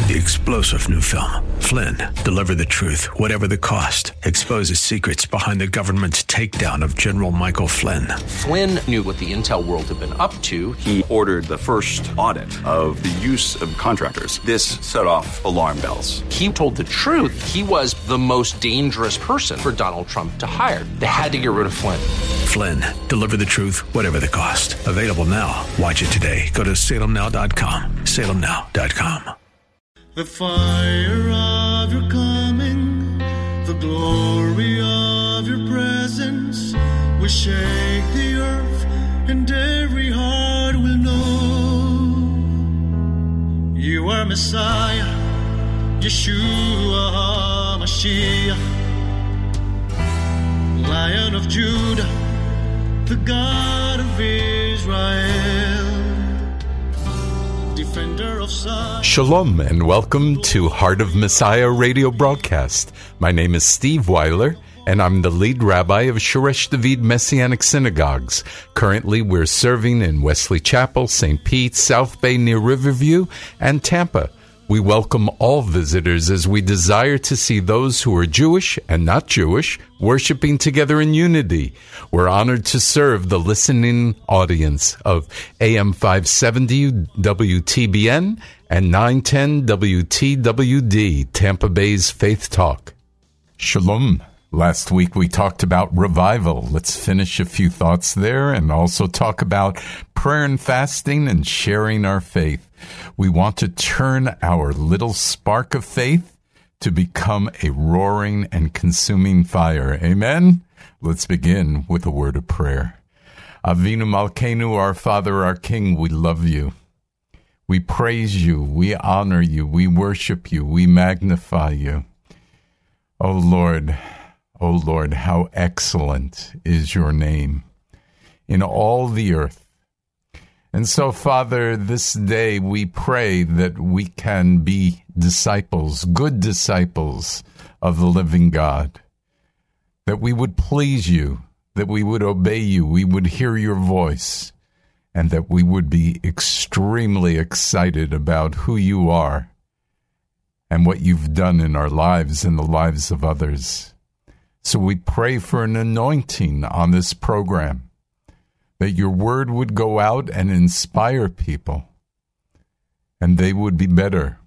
The explosive new film, Flynn, deliver the truth, whatever the cost. Exposes secrets behind the government's takedown of General Michael Flynn. Flynn knew what the intel world had been up to. He ordered the first audit of the use of contractors. This set off alarm bells. He told the truth. He was the most dangerous person for Donald Trump to hire. They had to get rid of Flynn. Flynn, deliver the truth, whatever the cost. Available now. Watch it today. Go to salemnow.com. salemnow.com. The fire of your coming, the glory of your presence will shake the earth, and every heart will know you are Messiah, Yeshua HaMashiach, Lion of Judah, the God of Israel. Shalom and welcome to Heart of Messiah radio broadcast. My name is Steve Weiler and I'm the lead rabbi of Shoresh David Messianic Synagogues. Currently we're serving in Wesley Chapel, St. Pete, South Bay near Riverview, and Tampa. We welcome all visitors as we desire to see those who are Jewish and not Jewish worshiping together in unity. We're honored to serve the listening audience of AM 570 WTBN and 910 WTWD, Tampa Bay's Faith Talk. Shalom. Last week we talked about revival. Let's finish a few thoughts there and also talk about prayer and fasting and sharing our faith. We want to turn our little spark of faith to become a roaring and consuming fire. Amen? Let's begin with a word of prayer. Avinu Malkeinu, our Father, our King, we love you. We praise you. We honor you. We worship you. We magnify you. Oh Lord, how excellent is your name in all the earth. And so, Father, this day we pray that we can be disciples, good disciples of the living God, that we would please you, that we would obey you, we would hear your voice, and that we would be extremely excited about who you are and what you've done in our lives and the lives of others. So we pray for an anointing on this program, that your word would go out and inspire people, and they would be better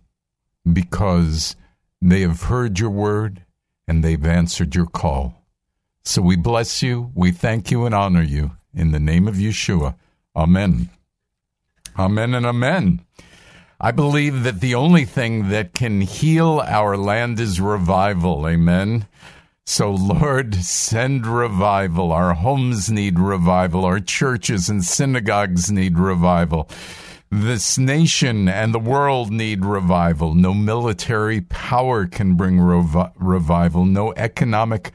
because they have heard your word and they've answered your call. So we bless you, we thank you and honor you in the name of Yeshua. Amen. Amen and amen. I believe that the only thing that can heal our land is revival. Amen. So, Lord, send revival. Our homes need revival. Our churches and synagogues need revival. This nation and the world need revival. No military power can bring revival. No economic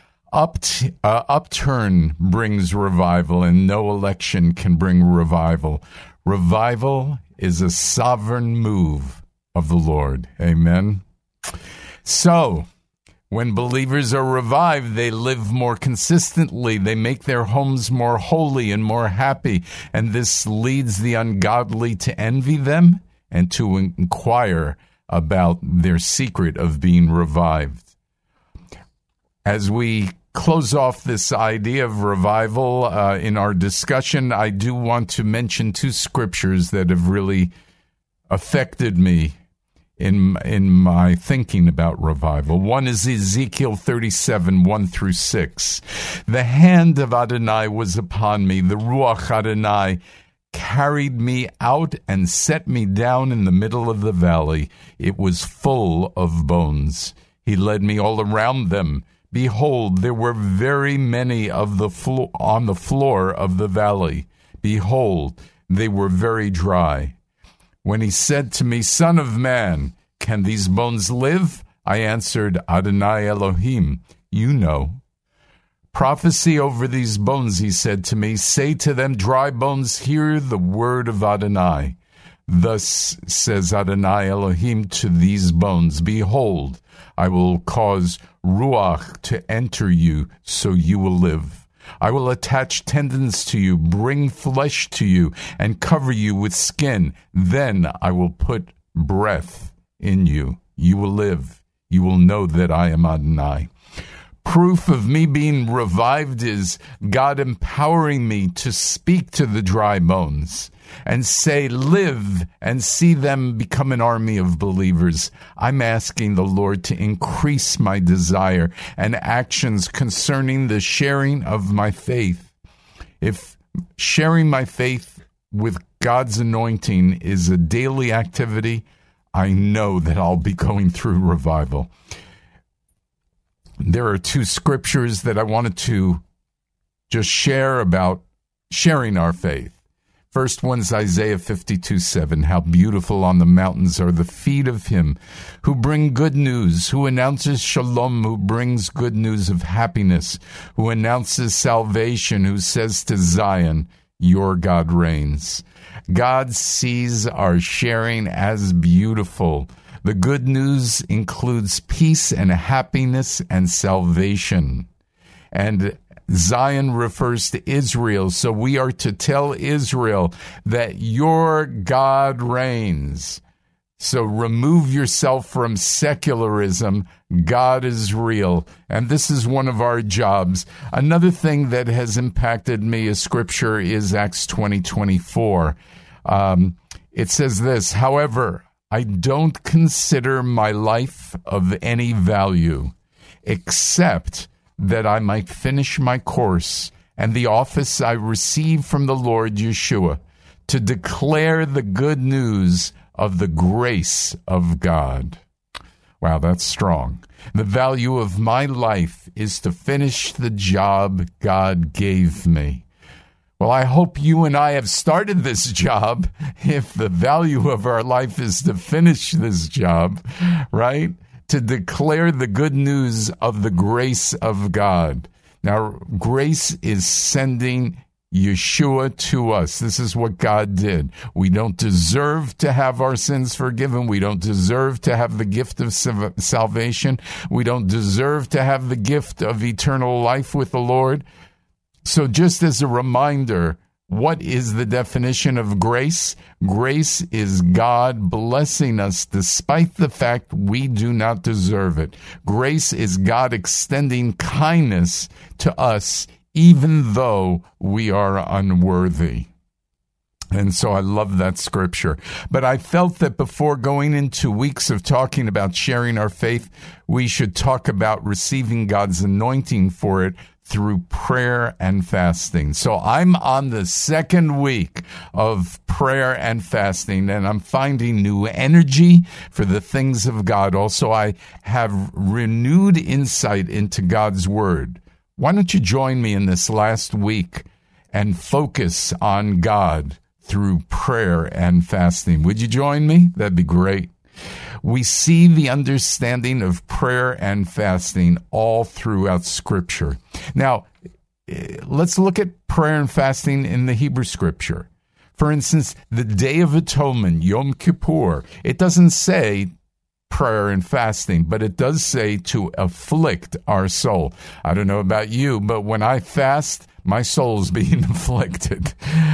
upturn brings revival, and no election can bring revival. Revival is a sovereign move of the Lord. Amen. So, when believers are revived, they live more consistently. They make their homes more holy and more happy. And this leads the ungodly to envy them and to inquire about their secret of being revived. As we close off this idea of revival in our discussion, I do want to mention two scriptures that have really affected me in my thinking about revival. One is Ezekiel 37, 1 through 6. The hand of Adonai was upon me. The Ruach Adonai carried me out and set me down in the middle of the valley. It was full of bones. He led me all around them. Behold, there were very many of the on the floor of the valley. Behold, they were very dry. When he said to me, Son of man, can these bones live? I answered, Adonai Elohim, you know. Prophecy over these bones, he said to me, say to them, dry bones, hear the word of Adonai. Thus says Adonai Elohim to these bones, behold, I will cause Ruach to enter you, so you will live. I will attach tendons to you, bring flesh to you, and cover you with skin. Then I will put breath in you. You will live. You will know that I am Adonai. Proof of me being revived is God empowering me to speak to the dry bones and say, live, and see them become an army of believers. I'm asking the Lord to increase my desire and actions concerning the sharing of my faith. If sharing my faith with God's anointing is a daily activity, I know that I'll be going through revival. There are two scriptures that I wanted to just share about sharing our faith. First one's Isaiah 52:7. How beautiful on the mountains are the feet of him who bring good news, who announces shalom, who brings good news of happiness, who announces salvation, who says to Zion, your God reigns. God sees our sharing as beautiful. The good news includes peace and happiness and salvation. And Zion refers to Israel, so we are to tell Israel that your God reigns. So remove yourself from secularism. God is real. And this is one of our jobs. Another thing that has impacted me as scripture is Acts 20:24. It says this, however, I don't consider my life of any value except that I might finish my course and the office I received from the Lord Yeshua to declare the good news of the grace of God. Wow, that's strong. The value of my life is to finish the job God gave me. Well, I hope you and I have started this job if the value of our life is to finish this job, right? To declare the good news of the grace of God. Now, grace is sending Yeshua to us. This is what God did. We don't deserve to have our sins forgiven. We don't deserve to have the gift of salvation. We don't deserve to have the gift of eternal life with the Lord. So just as a reminder, what is the definition of grace? Grace is God blessing us despite the fact we do not deserve it. Grace is God extending kindness to us even though we are unworthy. And so I love that scripture. But I felt that before going into weeks of talking about sharing our faith, we should talk about receiving God's anointing for it through prayer and fasting. So I'm on the second week of prayer and fasting, and I'm finding new energy for the things of God. Also, I have renewed insight into God's word. Why don't you join me in this last week and focus on God through prayer and fasting? Would you join me? That'd be great. We see the understanding of prayer and fasting all throughout Scripture. Now, let's look at prayer and fasting in the Hebrew Scripture. For instance, the Day of Atonement, Yom Kippur, it doesn't say prayer and fasting, but it does say to afflict our soul. I don't know about you, but when I fast, my soul's being afflicted.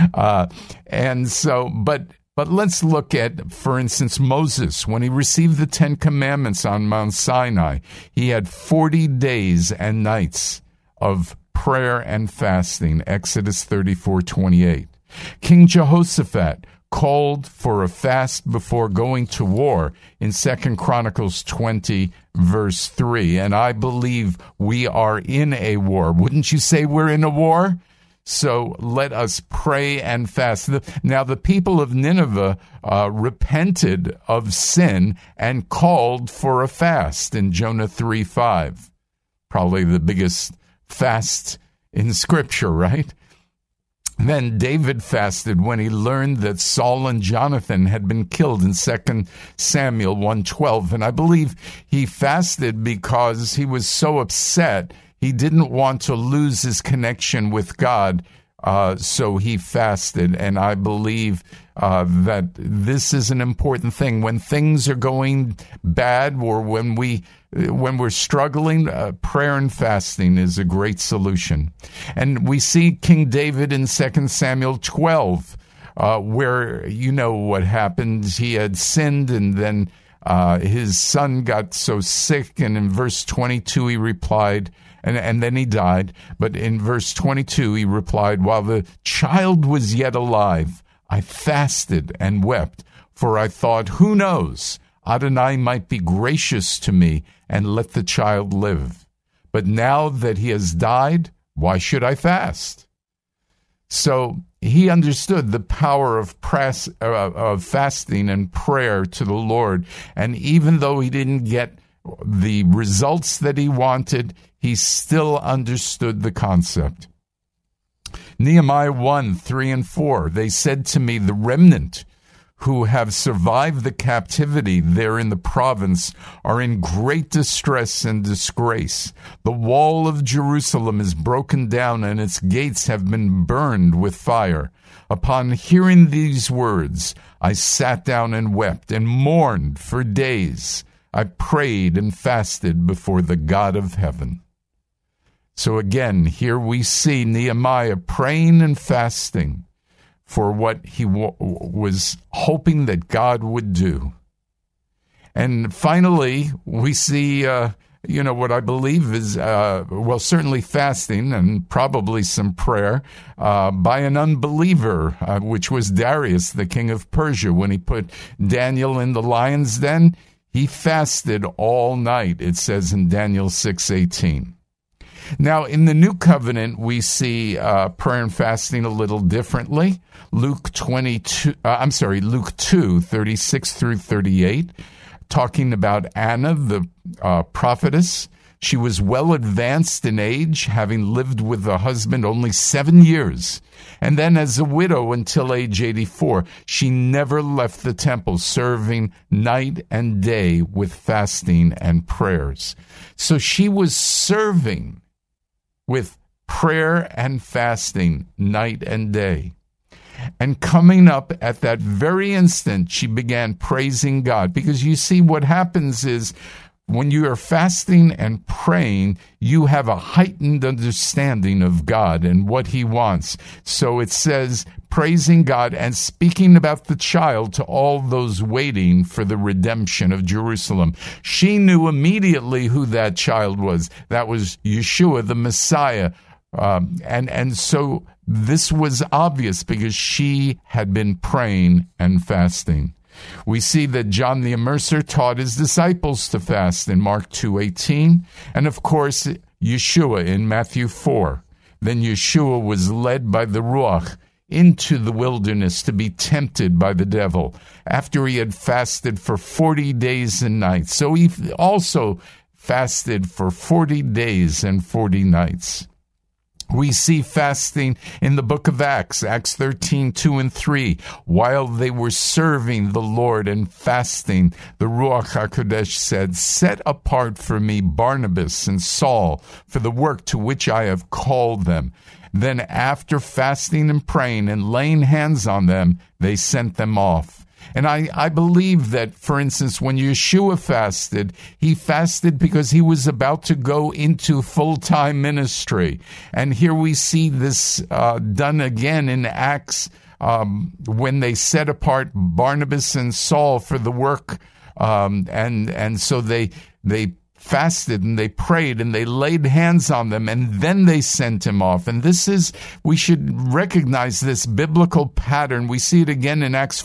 But let's look at, for instance, Moses. When he received the 10 Commandments on Mount Sinai, he had 40 days and nights of prayer and fasting, Exodus 34:28. King Jehoshaphat called for a fast before going to war in 2 Chronicles 20, verse 3. And I believe we are in a war. Wouldn't you say we're in a war? So let us pray and fast. Now, the people of Nineveh repented of sin and called for a fast in Jonah 3:5. Probably the biggest fast in Scripture, right? Then David fasted when he learned that Saul and Jonathan had been killed in 2 Samuel 1:12. And I believe he fasted because he was so upset. He didn't want to lose his connection with God, so he fasted. And I believe that this is an important thing. When things are going bad or when we're struggling, prayer and fasting is a great solution. And we see King David in 2 Samuel 12, where you know what happened. He had sinned, and then His son got so sick, and in verse 22 he replied, and then he died. But in verse 22 he replied, while the child was yet alive, I fasted and wept, for I thought, who knows, Adonai might be gracious to me and let the child live. But now that he has died, why should I fast? So he understood the power of fasting and prayer to the Lord. And even though he didn't get the results that he wanted, he still understood the concept. Nehemiah 1, 3 and 4, they said to me, the remnant who have survived the captivity there in the province are in great distress and disgrace. The wall of Jerusalem is broken down, and its gates have been burned with fire. Upon hearing these words, I sat down and wept and mourned for days. I prayed and fasted before the God of heaven. So again, here we see Nehemiah praying and fasting for what he was hoping that God would do. And finally, we see, what I believe is, certainly fasting and probably some prayer by an unbeliever, which was Darius, the king of Persia. When he put Daniel in the lion's den, he fasted all night, it says in Daniel 6:18. Now, in the New Covenant, we see prayer and fasting a little differently. Luke 2, 36 through 38, talking about Anna, the prophetess. She was well advanced in age, having lived with a husband only 7 years. And then as a widow until age 84, she never left the temple, serving night and day with fasting and prayers. So she was serving with prayer and fasting night and day. And coming up at that very instant, she began praising God. Because you see, what happens is when you are fasting and praying, you have a heightened understanding of God and what he wants. So it says, praising God and speaking about the child to all those waiting for the redemption of Jerusalem. She knew immediately who that child was. That was Yeshua, the Messiah. And so this was obvious because she had been praying and fasting. We see that John the Immerser taught his disciples to fast in Mark 2:18, and of course Yeshua in Matthew 4. Then Yeshua was led by the Ruach into the wilderness to be tempted by the devil after he had fasted for 40 days and nights. So he also fasted for 40 days and 40 nights. We see fasting in the book of Acts, Acts 13, 2 and 3. While they were serving the Lord and fasting, the Ruach HaKodesh said, set apart for me Barnabas and Saul for the work to which I have called them. Then after fasting and praying and laying hands on them, they sent them off. And I believe that, for instance, when Yeshua fasted, he fasted because he was about to go into full-time ministry. And here we see this done again in Acts when they set apart Barnabas and Saul for the work. And so they fasted and they prayed and they laid hands on them, and then they sent him off. And we should recognize this biblical pattern. We see it again in Acts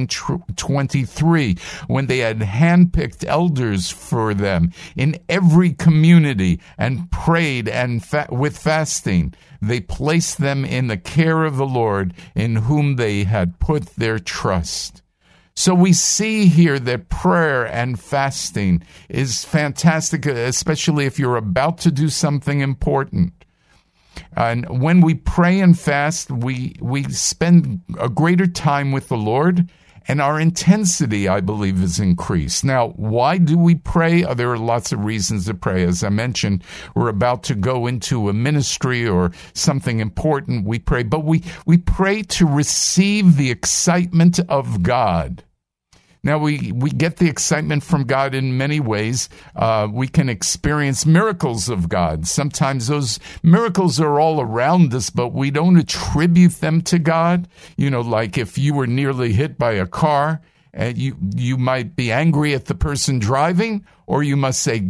14:23, when they had handpicked elders for them in every community and prayed and with fasting. They placed them in the care of the Lord, in whom they had put their trust. So we see here that prayer and fasting is fantastic, especially if you're about to do something important. And when we pray and fast, we spend a greater time with the Lord, and our intensity, I believe, is increased. Now, why do we pray? There are lots of reasons to pray. As I mentioned, we're about to go into a ministry or something important. We pray, but we pray to receive the excitement of God. Now, we get the excitement from God in many ways. We can experience miracles of God. Sometimes those miracles are all around us, but we don't attribute them to God. Like if you were nearly hit by a car you might be angry at the person driving, or you might say,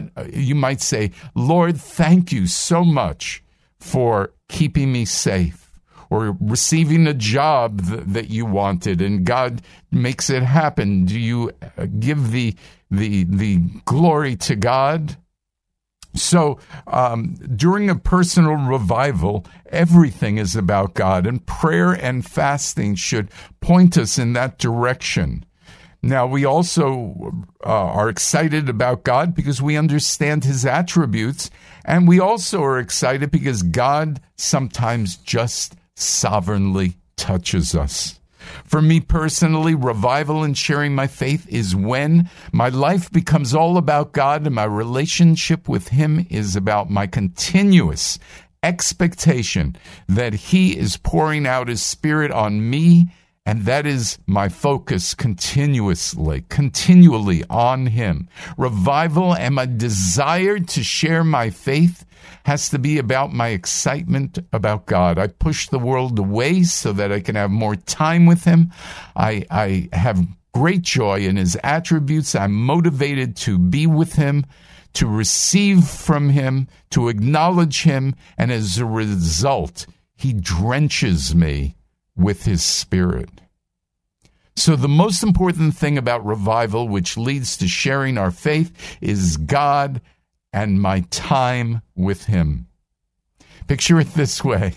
Lord, thank you so much for keeping me safe, or receiving a job that you wanted and God makes it happen. Do you give the glory to God? So during a personal revival, everything is about God, and prayer and fasting should point us in that direction. Now, we also are excited about God because we understand his attributes, and we also are excited because God sometimes just sovereignly touches us. For me personally, revival and sharing my faith is when my life becomes all about God and my relationship with him is about my continuous expectation that he is pouring out his Spirit on me, and that is my focus continually on him. Revival and my desire to share my faith has to be about my excitement about God. I push the world away so that I can have more time with him. I have great joy in his attributes. I'm motivated to be with him, to receive from him, to acknowledge him, and as a result, he drenches me with his Spirit. So the most important thing about revival, which leads to sharing our faith, is God and my time with him. Picture it this way.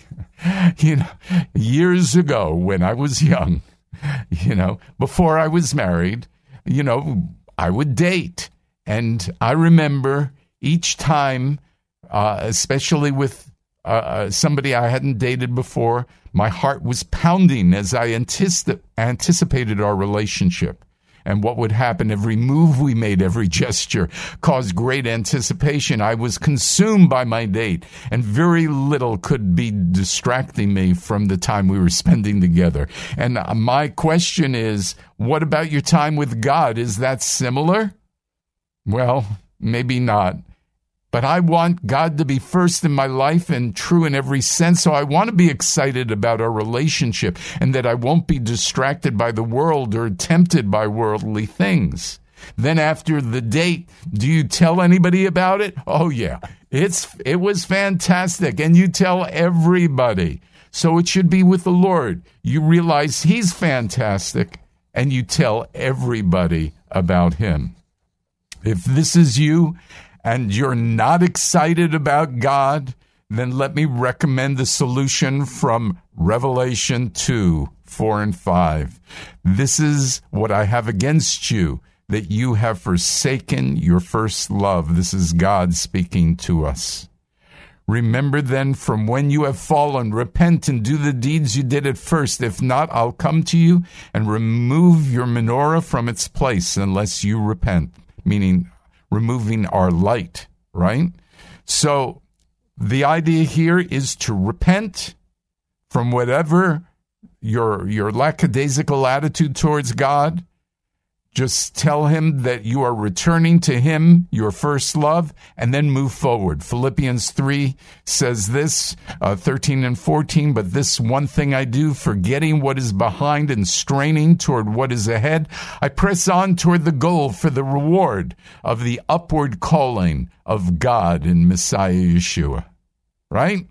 Years ago when I was young, before I was married, I would date. And I remember each time, especially with somebody I hadn't dated before, my heart was pounding as I anticipated our relationship. And what would happen, every move we made, every gesture caused great anticipation. I was consumed by my date, and very little could be distracting me from the time we were spending together. And my question is, what about your time with God? Is that similar? Well, maybe not. But I want God to be first in my life and true in every sense. So I want to be excited about our relationship and that I won't be distracted by the world or tempted by worldly things. Then after the date, do you tell anybody about it? Oh, yeah. It was fantastic. And you tell everybody. So it should be with the Lord. You realize he's fantastic and you tell everybody about him. If this is you, and you're not excited about God, then let me recommend the solution from Revelation 2:4-5. This is what I have against you, that you have forsaken your first love. This is God speaking to us. Remember then from when you have fallen, repent and do the deeds you did at first. If not, I'll come to you and remove your menorah from its place unless you repent, meaning removing our light, right? So the idea here is to repent from whatever your lackadaisical attitude towards God. Just tell him that you are returning to him, your first love, and then move forward. Philippians 3 says this, 13 and 14, but this one thing I do, forgetting what is behind and straining toward what is ahead, I press on toward the goal for the reward of the upward calling of God in Messiah Yeshua. Right?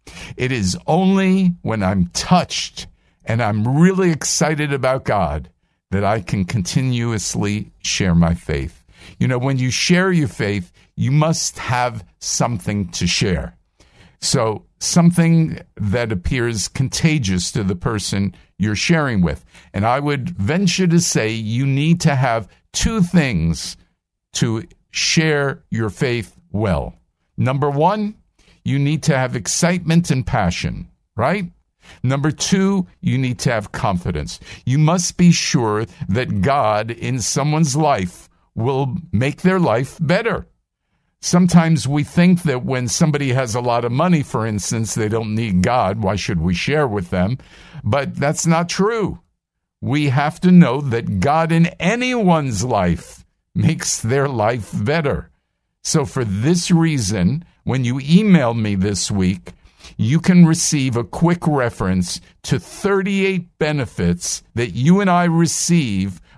It is only when I'm touched and I'm really excited about God that I can continuously share my faith. When you share your faith, you must have something to share. So something that appears contagious to the person you're sharing with. And I would venture to say you need to have two things to share your faith well. Number one, you need to have excitement and passion, right? Number two, you need to have confidence. You must be sure that God in someone's life will make their life better. Sometimes we think that when somebody has a lot of money, for instance, they don't need God. Why should we share with them? But that's not true. We have to know that God in anyone's life makes their life better. So for this reason, when you email me this week, you can receive a quick reference to 38 benefits that you and I receive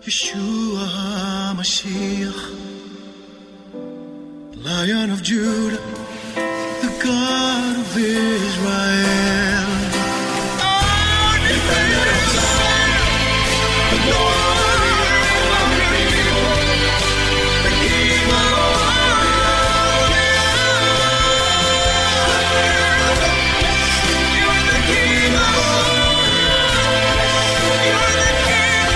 Yeshua HaMashiach, Lion of Judah, the God of Israel. Oh, defend the glory of the people, the King of all. You're the King of all. You're the King.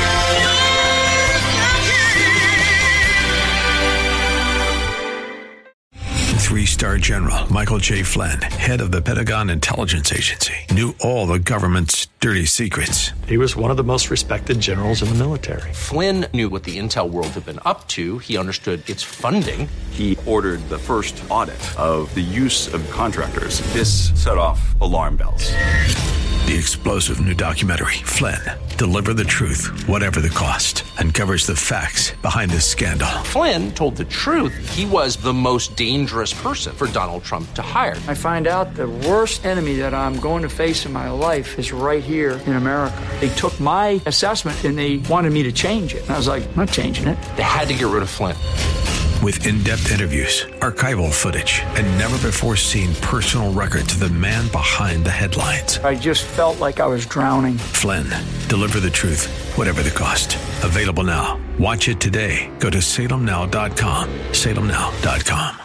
Three-star General Michael J. Flynn, head of the Pentagon Intelligence Agency, knew all the government's dirty secrets. He was one of the most respected generals in the military. Flynn knew what the intel world had been up to. He understood its funding. He ordered the first audit of the use of contractors. This set off alarm bells. The explosive new documentary, Flynn, Deliver the Truth, Whatever the Cost, uncovers the facts behind this scandal. Flynn told the truth. He was the most dangerous person for Donald Trump to hire. I find out the worst enemy that I'm going to face in my life is right here in America. They took my assessment and they wanted me to change it. And I was like, I'm not changing it. They had to get rid of Flynn. With in-depth interviews, archival footage, and never-before-seen personal records of the man behind the headlines. I just felt like I was drowning. Flynn, Deliver the Truth, Whatever the Cost. Available now. Watch it today. Go to salemnow.com. salemnow.com.